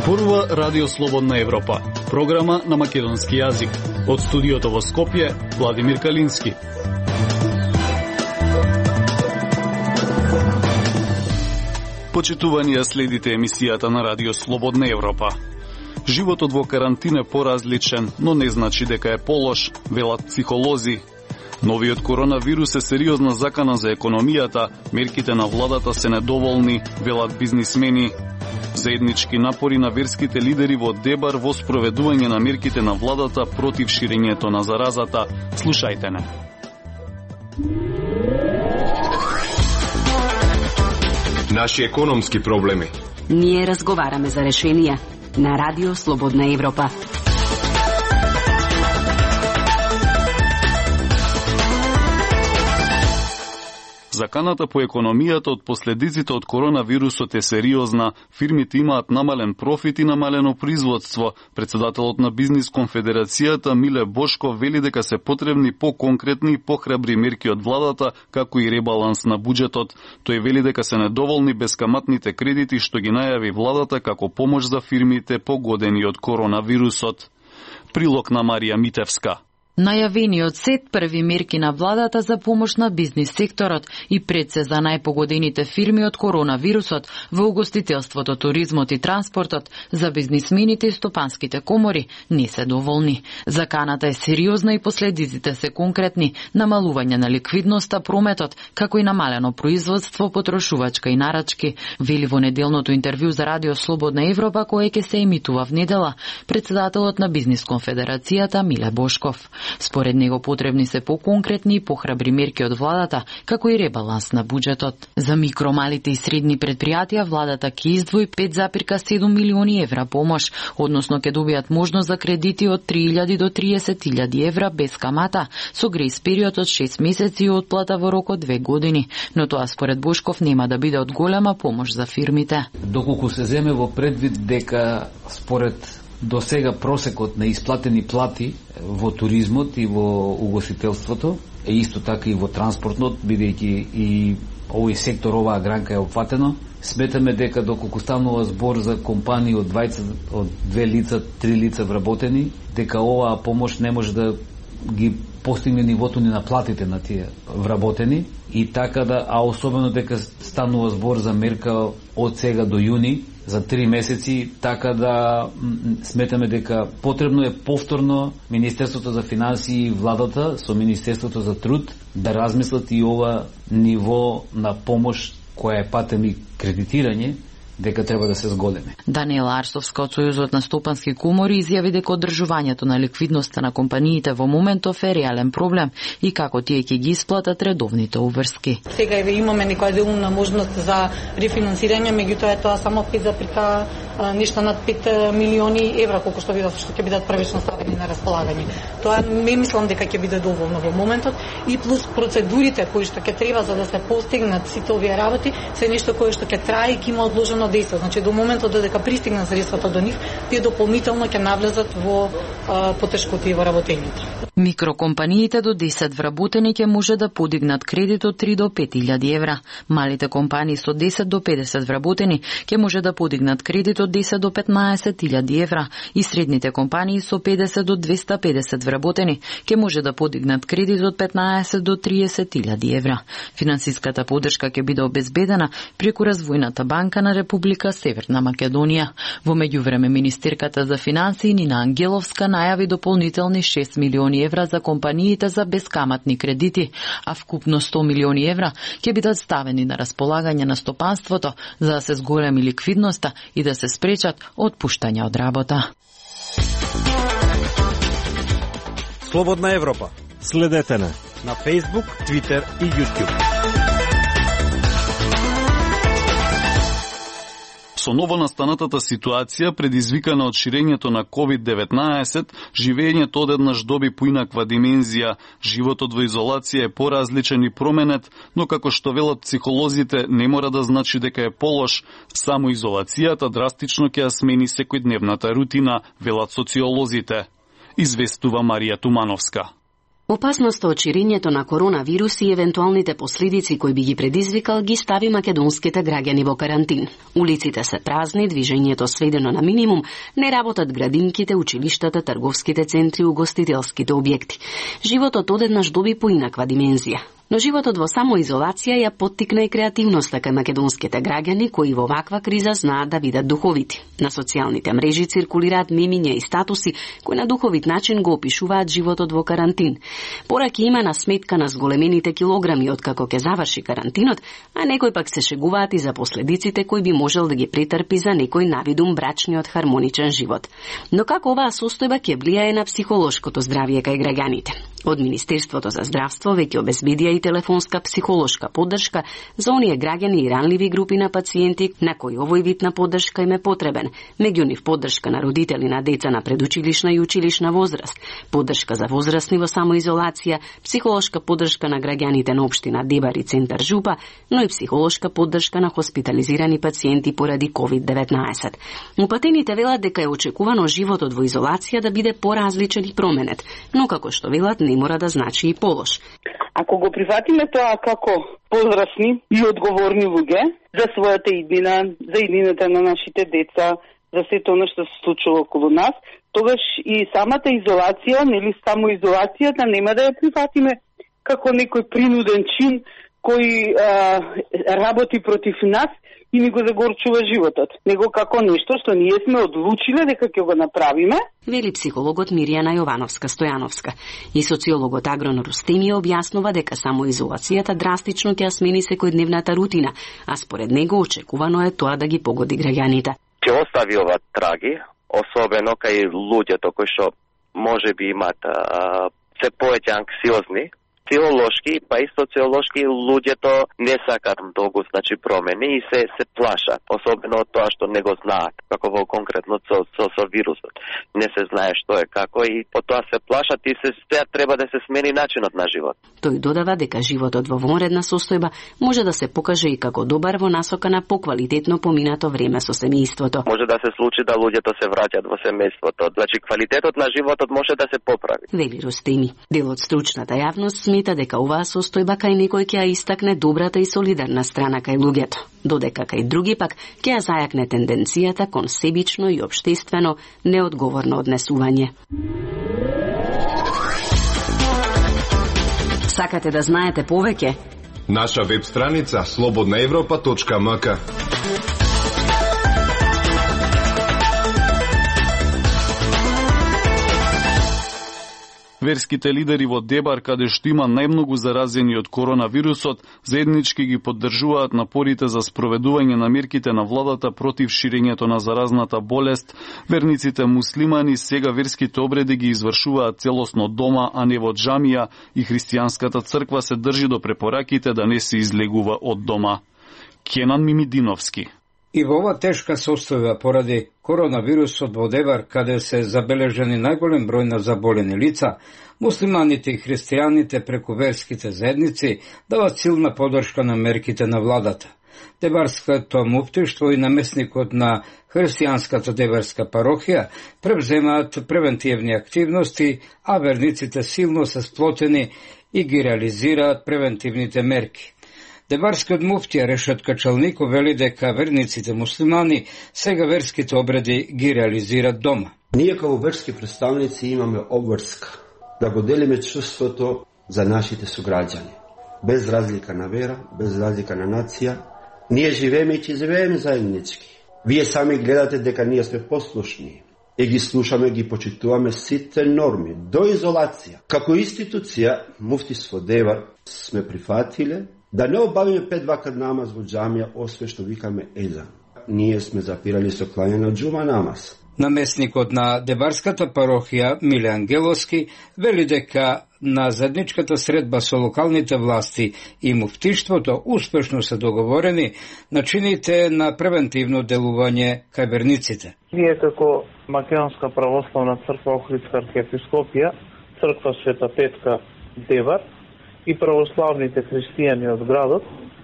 зборува Радио Слободна Европа, програма на македонски јазик. Од студиото во Скопје, Владимир Калински. Почитувани ја следите емисијата на Радио Слободна Европа. Животот во карантина е поразличен, но не значи дека е полош, велат психолози. Новиот коронавирус е сериозна закана за економијата, мерките на владата се недоволни, велат бизнисмени. Заеднички напори на верските лидери во дебар во спроведување на мерките на владата против ширењето на заразата. Слушајте не. Наши економски проблеми. Ние разговараме за решенија на Радио Слободна Европа. Заканата по економијата од последиците од коронавирусот е сериозна. Фирмите имаат намален профит и намалено производство. Председателот на Бизнис конфедерацијата Миле Бошков вели дека се потребни поконкретни и похрабри мерки од владата, како и ребаланс на буџетот. Тој вели дека се недоволни безкаматните кредити што ги најави владата како помош за фирмите погодени од коронавирусот. Прилог на Марија Митевска. Најавениот сет први мерки на владата за помош на бизнис секторот и пред се за најпогодените фирми од коронавирусот во угостителството, туризмот и транспортот, за бизнисмените и стопанските комори не се доволни. Заканата е сериозна и последиците се конкретни: намалување на ликвидноста, прометот, како и намалено производство, потрошувачка и нарачки, вели во неделното интервју за Радио Слободна Европа, кое ќе се емитува в недела, председателот на Бизнис конфедерацијата Миле Бошков. Според него потребни се поконкретни и похрабри мерки од владата, како и ребаланс на буџетот. За микро, малите и средни предпријатија владата ќе издвои 5,7 милиони евра помош, односно ќе добијат можност за кредити од 3.000 до 30.000 евра без камата, со грејс период од 6 месеци и отплата во рок од 2 години. Но тоа според Бошков нема да биде од голема помош за фирмите. Доколку се земе во предвид дека според до сега просекот на исплатени плати во туризмот и во угостителството е исто така и во транспортнот, бидејќи и овој сектор, оваа гранка е опфатено, сметаме дека доколку станува збор за компании од 2 лица, 3 лица вработени, дека оваа помош не може да ги постигне нивото ни на платите на тие вработени, и така да, а особено дека станува збор за мерка од сега до јуни, за 3 месеци, така да сметаме дека потребно е повторно Министерството за финансии и владата со Министерството за труд да размислат и ова ниво на помош која е патем и кредитирање, дека треба да се зголеме. Даниела Арсовска од Сојузот на стопански комори изјави дека одржувањето на ликвидноста на компаниите во моментов е реален проблем и како тие ќе ги исплатат редовните уврски. Сега имаме некоја делумна можност за рефинансирање, меѓутоа тоа само 5 нешто над 5 милиони евра, колку што ќе бидат првично ставени на располагање. Тоа не мислам дека ќе биде доволно во моментот, и плюс процедурите кои што ќе треба за да се постигнат сите овие работи се нешто кое што ќе трае и ќе има одложено дејство. Значи до моментот додека пристигнат средствата до нив, тие дополнително ќе навлезат во потешкоти во работењето. Микрокомпаниите до 10 вработени ќе може да подигнат кредит од 3 до 5.000 евра. Малите компании со 10 до 50 вработени ќе може да подигнат кредит од 10 до 15.000 евра и средните компании со 50 до 250 вработени ќе може да подигнат кредит од 15 до 30.000 евра. Финансиската поддршка ќе биде обезбедена преку Развојната банка на Република Северна Македонија. Во меѓувреме министерката за финансии Нина Ангеловска најави дополнителни 6 милиони евра за компаниите за бескаматни кредити, а вкупно 100 милиони евра ќе бидат ставени на располагање на стопанството за да се зголеми ликвидноста и да се спречат отпуштања од работа. Слободна Европа. Следете на Facebook, Twitter и YouTube. Со новонастанатата ситуација, предизвикана од ширењето на COVID-19, живеењето одеднаш доби поинаква димензија. Животот во изолација е поразличен и променет, но како што велат психолозите, не мора да значи дека е полош. Само изолацијата драстично ќе ја смени секојдневната рутина, велат социолозите. Известува Марија Тумановска. Опасноста од ширењето на коронавирус и евентуалните последици кои би ги предизвикал ги стави македонските граѓани во карантин. Улиците се празни, движењето сведено на минимум, не работат градинките, училиштата, трговските центри, угостителските објекти. Животот одеднаш доби поинаква димензија. Но животот во самоизолација ја поттикна и креативноста кај македонските граѓани кои во ваква криза знаат да бидат духовити. На социјалните мрежи циркулираат мемиња и статуси кои на духовит начин го опишуваат животот во карантин. Пораки има на сметка на зголемените килограми откако ќе заврши карантинот, а некој пак се шегуваат и за последиците кои би можел да ги претрпи за некој навидум брачниот хармоничен живот. Но како оваа состојба ќе влијае на психолошкото здравје кај граѓаните? Од Министерството за здравство веќе обезбедија и телефонска психолошка поддршка за оние граѓани и ранливи групи на пациенти на кои овој вид на поддршка им е потребен. Меѓу нив поддршка на родители на деца на предучилишна и училишна возраст, поддршка за возрастни во самоизолација, психолошка поддршка на граѓаните на општина Дебар и центар Жупа, но и психолошка поддршка на хоспитализирани пациенти поради COVID-19. Упатените велат дека е очекувано животот во изолација да биде поразличен и променет, но како што велат не мора да значи и полош. Ако го прифатиме тоа како возрастни и одговорни луѓе за својата иднина, за иднината на нашите деца, за сето она што се случува околу нас, тогаш и самата изолација, нели самоизолацијата нема да ја прифатиме како некој принуден чин кој работи против нас и ни го загорчува животот, него како нешто што ние сме одлучиле дека ќе го направиме. Вели психологот Мирјана Јовановска-Стојановска. И социологот Агрон Рустеми објаснува дека самоизолацијата драстично ќе смени секојдневната рутина, а според него очекувано е тоа да ги погоди граѓаните. Ќе остави ова траги, особено кај луѓето кои што можеби имаат се повеќе анксиозни, психолошки, па и социолошки луѓето не сакаат многу промени и се плашат, особено од тоа што не го знаат, како во конкретно со вирусот. Не се знае што е како и по тоа се плашат и се треба да се смени начинот на живот. Тој додава дека животот во вонредна состојба може да се покаже и како добар во насока на поквалитетно поминато време со семејството. Може да се случи да луѓето се враќаат во семејството, значи квалитетот на животот може да се поправи. Вели Рустеми. Дел од стручната јавност смета дека оваа состојба кај некој ќе ја истакне добрата и солидарна страна кај луѓето, додека кај други пак ќе ја зајакне тенденцијата кон себично и општествено неодговорно однесување. Сакате да знаете повеќе? Наша веб страница slobodnaevropa.mk. Верските лидери во Дебар, каде што има најмногу заразени од коронавирусот, заеднички ги поддржуваат напорите за спроведување на мерките на владата против ширењето на заразната болест. Верниците муслимани сега верските обреди ги извршуваат целосно дома, а не во џамија, и христијанската црква се држи до препораките да не се излегува од дома. Кенан Мимидиновски. И во ова тешка состојба поради коронавирусот во Дебар, каде се забележени најголем број на заболени лица, муслиманите и христијаните преку верските заедници дават силна поддршка на мерките на владата. Дебарското муфтиштво и намесникот на христијанската дебарска парохија превземаат превентивни активности, а верниците силно се сплотени и ги реализираат превентивните мерки. Дебарскиот муфтија Решат Качалников вели дека верниците муслимани сега верските обреди ги реализираат дома. Ние како верски представници имаме обврска да го делиме чувството за нашите суграѓани. Без разлика на вера, без разлика на нација, ние живееме и ќе живееме заеднички. Вие сами гледате дека ние сме послушни и ги слушаме, ги почитуваме сите норми до изолација. Како институција, муфтиство Дебар сме прифатиле да не обавиме 5 вакат намаз во џамија, освен што викаме езан. Ние сме запирали со клање на џума намаз. Намесникот на Дебарската парохија Миле Ангеловски вели дека на заедничката средба со локалните власти и муфтиштвото успешно се договорени начините на превентивно делување кај верниците. Вие како Македонска православна црква Охридска архиепископија, црква Света Петка Дебар и православните христијани од градот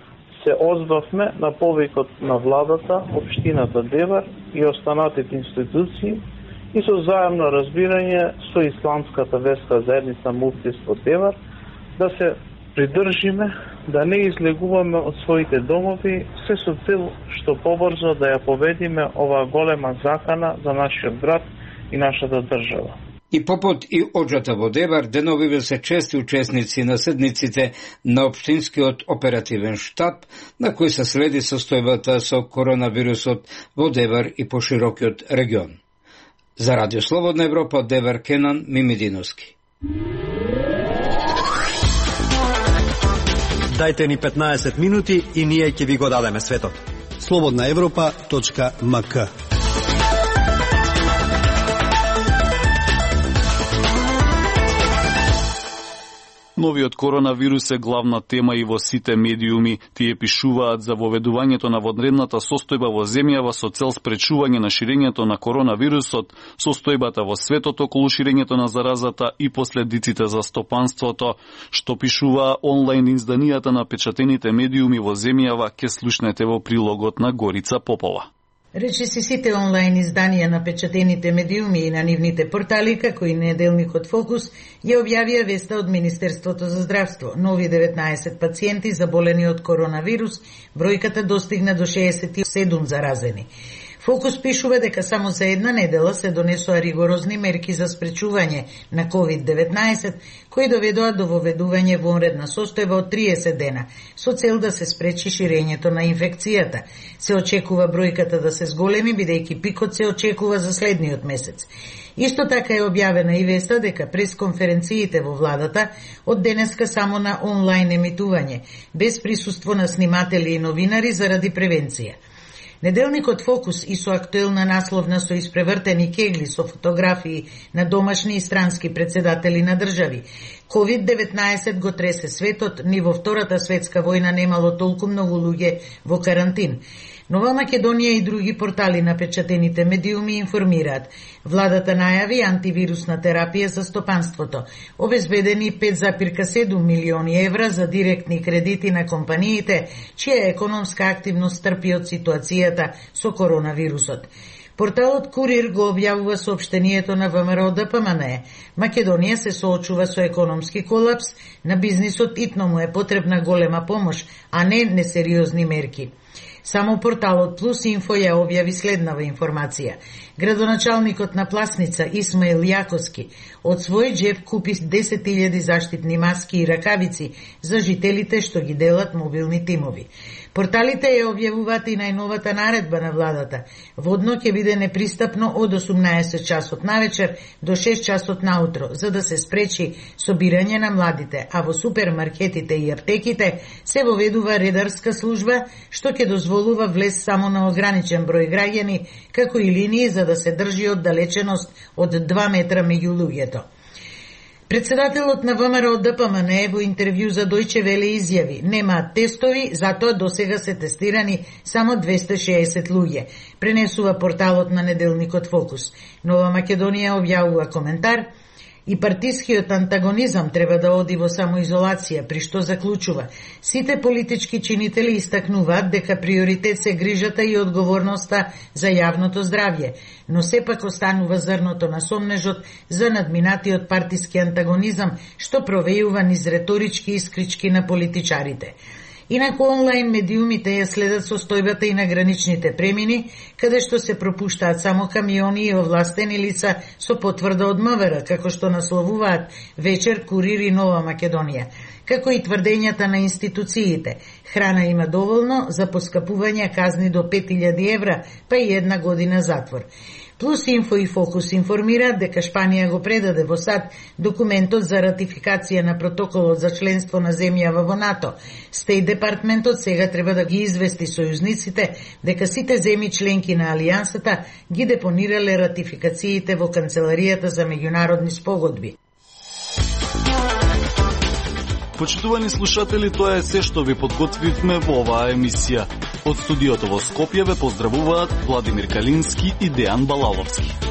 се озвавме на повикот на владата, општината Дебар и останатите институции и со заемно разбирање со исламската верска заедница Муфтиство Девар да се придржиме, да не излегуваме од своите домови, се со цел што побрзо да ја поведиме оваа голема закана за нашиот град и нашата држава. И попут и оџата во Девар, деновиве се чести учесници на седниците на Општинскиот оперативен штаб, на кој се следи состојбата со коронавирусот во Девар и по широкиот регион. За Радио Слободна Европа, Девар, Кенан Мимидиновски. Дајте ни 15 минути и ние ќе ви го дадеме светот. slobodnaevropa.mk. Новиот коронавирус е главна тема и во сите медиуми. Тие пишуваат за воведувањето на вонредната состојба во земјава со цел спречување на ширењето на коронавирусот, состојбата во светот околу ширењето на заразата и последиците за стопанството. Што пишуваа онлайн изданијата на печатените медиуми во земјава, ке слушнете во прилогот на Горица Попова. Речиси сите онлайн изданија на печатените медиуми и на нивните портали, како и неделникот Фокус, ја објавија веста од Министерството за здравство. Нови 19 пациенти заболени од коронавирус, бројката достигна до 67 заразени. Фокус пишува дека само за една недела се донесоа ригорозни мерки за спречување на COVID-19, кои доведоа до воведување вонредна состојба од 30 дена, со цел да се спречи ширењето на инфекцијата. Се очекува бројката да се зголеми, бидејќи пикот се очекува за следниот месец. Исто така е објавена и веста дека пресконференциите во владата од денеска само на онлайн емитување, без присуство на сниматели и новинари заради превенција. Неделникот Фокус и со актуелна насловна со испревртени кегли со фотографии на домашни и странски председатели на држави. COVID-19 го тресе светот, ни во Втората светска војна немало толку многу луѓе во карантин. Нова Македонија и други портали на печатените медиуми информираат. Владата најави антивирусна терапија за стопанството. Обезбедени 5,7 милиони евра за директни кредити на компаниите, чија економска активност трпи од ситуацијата со коронавирусот. Порталот Курир го објавува соопштението на ВМРО ДПМН. Македонија се соочува со економски колапс, на бизнисот итно му е потребна голема помош, а не несериозни мерки. Само порталот Плюс Инфо ја објави следнава информација. Градоначалникот на Пласница Исмаил Јаковски од свој џеб купи 10.000 заштитни маски и ракавици за жителите што ги делат мобилни тимови. Порталите ја објавуваат и најновата наредба на владата. Водно ќе биде непристапно од 18 часот навечер до 6 часот наутро, за да се спречи собирање на младите, а во супермаркетите и аптеките се воведува редарска служба, што ќе дозволува влез само на ограничен број граѓани, како и линии за да се држи оддалеченост од 2 метра меѓу луѓето. Председателот на ВМРО ДПМН во интервју за Дојче Веле изјави: немаат тестови, затоа досега се тестирани само 260 луѓе, пренесува порталот на неделникот Фокус. Нова Македонија објавува коментар: и партискиот антагонизам треба да оди во самоизолација, при што заклучува: сите политички чинители истакнуваат дека приоритет се грижата и одговорноста за јавното здравје, но сепак останува зрното на сомнежот за надминатиот партиски антагонизам, што провејува низ реторички искрички на политичарите. Инаку онлайн медиумите ја следат состојбата и на граничните премини, каде што се пропуштаат само камиони и овластени лица со потврда од МВР, како што насловуваат вечер Курир и Нова Македонија, како и тврдењата на институциите. Храна има доволно за поскапување, казни до 5.000 евра, па и 1 година затвор. Плюс Инфо и Фокус информираат дека Шпанија го предаде во САД документот за ратификација на протоколот за членство на земјава во НАТО. Стејт департментот сега треба да ги извести сојузниците дека сите земји членки на Алијансата ги депонирале ратификациите во Канцеларијата за меѓународни спогодби. Почитувани слушатели, тоа е се што ви подготвивме во оваа емисија. Од студиото во Скопје ве поздравуваат Владимир Калински и Дејан Балаловски.